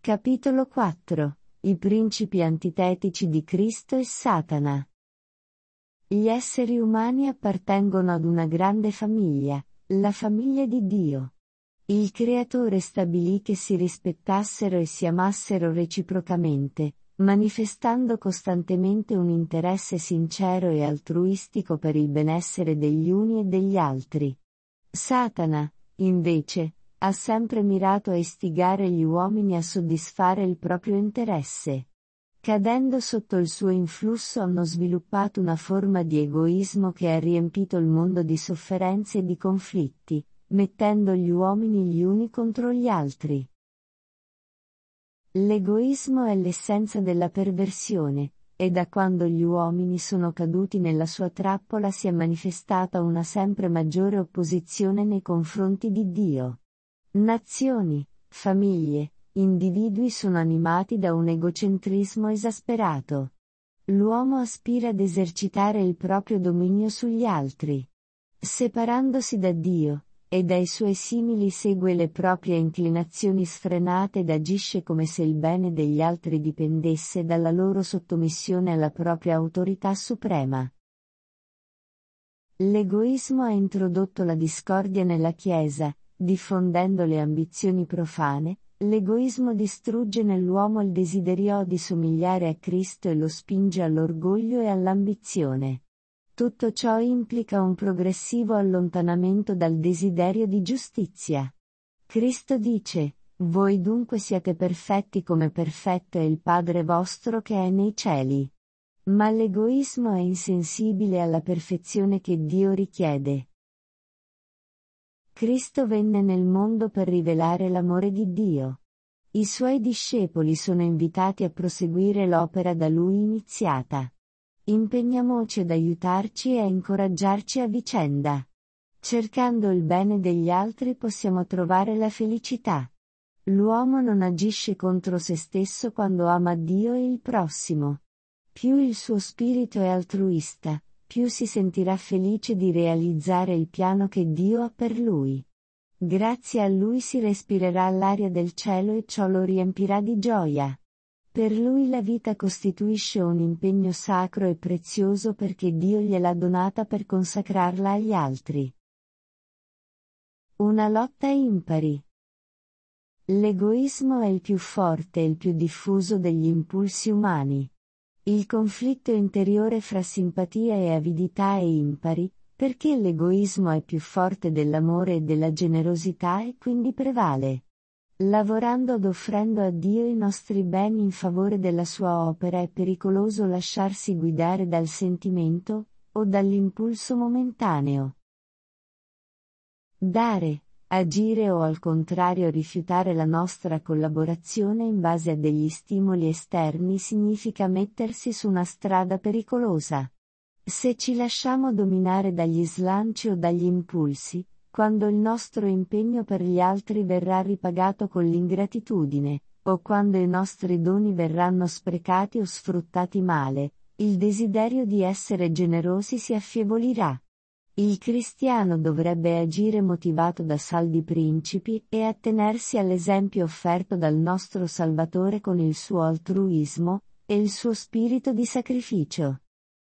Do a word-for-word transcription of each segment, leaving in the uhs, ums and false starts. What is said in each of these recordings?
Capitolo quattro. I principi antitetici di Cristo e Satana. Gli esseri umani appartengono ad una grande famiglia, la famiglia di Dio. Il Creatore stabilì che si rispettassero e si amassero reciprocamente, manifestando costantemente un interesse sincero e altruistico per il benessere degli uni e degli altri. Satana, invece, ha sempre mirato a istigare gli uomini a soddisfare il proprio interesse. Cadendo sotto il suo influsso hanno sviluppato una forma di egoismo che ha riempito il mondo di sofferenze e di conflitti, mettendo gli uomini gli uni contro gli altri. L'egoismo è l'essenza della perversione, e da quando gli uomini sono caduti nella sua trappola si è manifestata una sempre maggiore opposizione nei confronti di Dio. Nazioni, famiglie, individui sono animati da un egocentrismo esasperato. L'uomo aspira ad esercitare il proprio dominio sugli altri. Separandosi da Dio, e dai suoi simili segue le proprie inclinazioni sfrenate ed agisce come se il bene degli altri dipendesse dalla loro sottomissione alla propria autorità suprema. L'egoismo ha introdotto la discordia nella Chiesa, diffondendo le ambizioni profane. L'egoismo distrugge nell'uomo il desiderio di somigliare a Cristo e lo spinge all'orgoglio e all'ambizione. Tutto ciò implica un progressivo allontanamento dal desiderio di giustizia. Cristo dice: «Voi dunque siete perfetti come perfetto è il Padre vostro che è nei cieli». Ma l'egoismo è insensibile alla perfezione che Dio richiede. Cristo venne nel mondo per rivelare l'amore di Dio. I suoi discepoli sono invitati a proseguire l'opera da Lui iniziata. Impegniamoci ad aiutarci e a incoraggiarci a vicenda. Cercando il bene degli altri possiamo trovare la felicità. L'uomo non agisce contro se stesso quando ama Dio e il prossimo. Più il suo spirito è altruista, più si sentirà felice di realizzare il piano che Dio ha per lui. Grazie a lui si respirerà l'aria del cielo e ciò lo riempirà di gioia. Per lui la vita costituisce un impegno sacro e prezioso perché Dio gliel'ha donata per consacrarla agli altri. Una lotta impari. L'egoismo è il più forte e il più diffuso degli impulsi umani. Il conflitto interiore fra simpatia e avidità è impari, perché l'egoismo è più forte dell'amore e della generosità e quindi prevale. Lavorando ed offrendo a Dio i nostri beni in favore della sua opera è pericoloso lasciarsi guidare dal sentimento, o dall'impulso momentaneo. Dare, agire o al contrario rifiutare la nostra collaborazione in base a degli stimoli esterni significa mettersi su una strada pericolosa. Se ci lasciamo dominare dagli slanci o dagli impulsi, quando il nostro impegno per gli altri verrà ripagato con l'ingratitudine, o quando i nostri doni verranno sprecati o sfruttati male, il desiderio di essere generosi si affievolirà. Il cristiano dovrebbe agire motivato da saldi principi e attenersi all'esempio offerto dal nostro Salvatore con il suo altruismo e il suo spirito di sacrificio.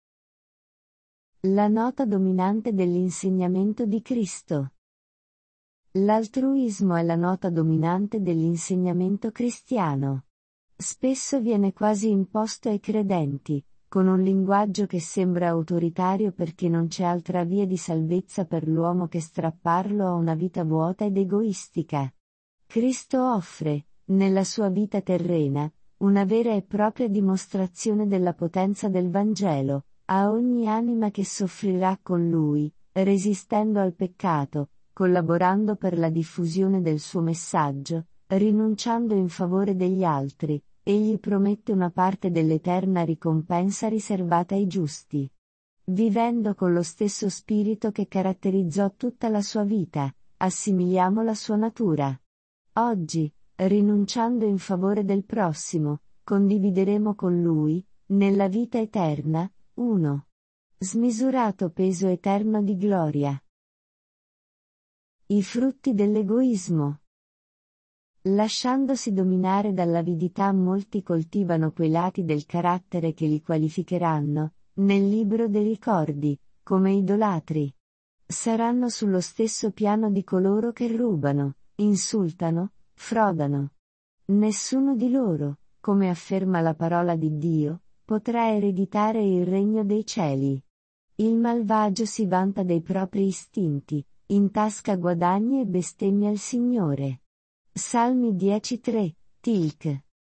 La nota dominante dell'insegnamento di Cristo. L'altruismo è la nota dominante dell'insegnamento cristiano. Spesso viene quasi imposto ai credenti, con un linguaggio che sembra autoritario perché non c'è altra via di salvezza per l'uomo che strapparlo a una vita vuota ed egoistica. Cristo offre, nella sua vita terrena, una vera e propria dimostrazione della potenza del Vangelo, a ogni anima che soffrirà con Lui, resistendo al peccato, collaborando per la diffusione del suo messaggio, rinunciando in favore degli altri. Egli promette una parte dell'eterna ricompensa riservata ai giusti. Vivendo con lo stesso spirito che caratterizzò tutta la sua vita, assimiliamo la sua natura. Oggi, rinunciando in favore del prossimo, condivideremo con lui, nella vita eterna, uno smisurato peso eterno di gloria. I frutti dell'egoismo. Lasciandosi dominare dall'avidità molti coltivano quei lati del carattere che li qualificheranno, nel libro dei ricordi, come idolatri. Saranno sullo stesso piano di coloro che rubano, insultano, frodano. Nessuno di loro, come afferma la parola di Dio, potrà ereditare il regno dei cieli. Il malvagio si vanta dei propri istinti, intasca guadagni e bestemmia il Signore. Salmi dieci tre, Tilc.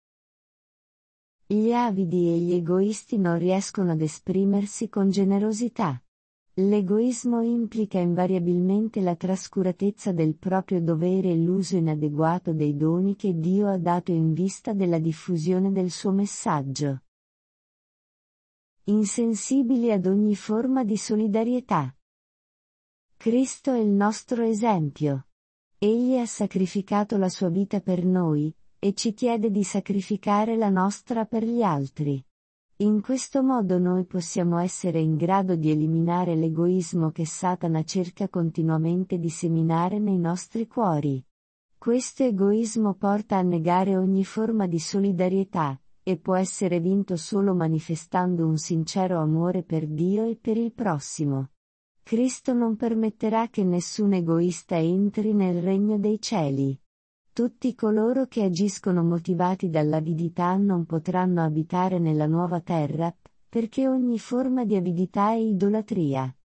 Gli avidi e gli egoisti non riescono ad esprimersi con generosità. L'egoismo implica invariabilmente la trascuratezza del proprio dovere e l'uso inadeguato dei doni che Dio ha dato in vista della diffusione del suo messaggio. Insensibili ad ogni forma di solidarietà. Cristo è il nostro esempio. Egli ha sacrificato la sua vita per noi, e ci chiede di sacrificare la nostra per gli altri. In questo modo noi possiamo essere in grado di eliminare l'egoismo che Satana cerca continuamente di seminare nei nostri cuori. Questo egoismo porta a negare ogni forma di solidarietà, e può essere vinto solo manifestando un sincero amore per Dio e per il prossimo. Cristo non permetterà che nessun egoista entri nel regno dei cieli. Tutti coloro che agiscono motivati dall'avidità non potranno abitare nella nuova terra, perché ogni forma di avidità è idolatria.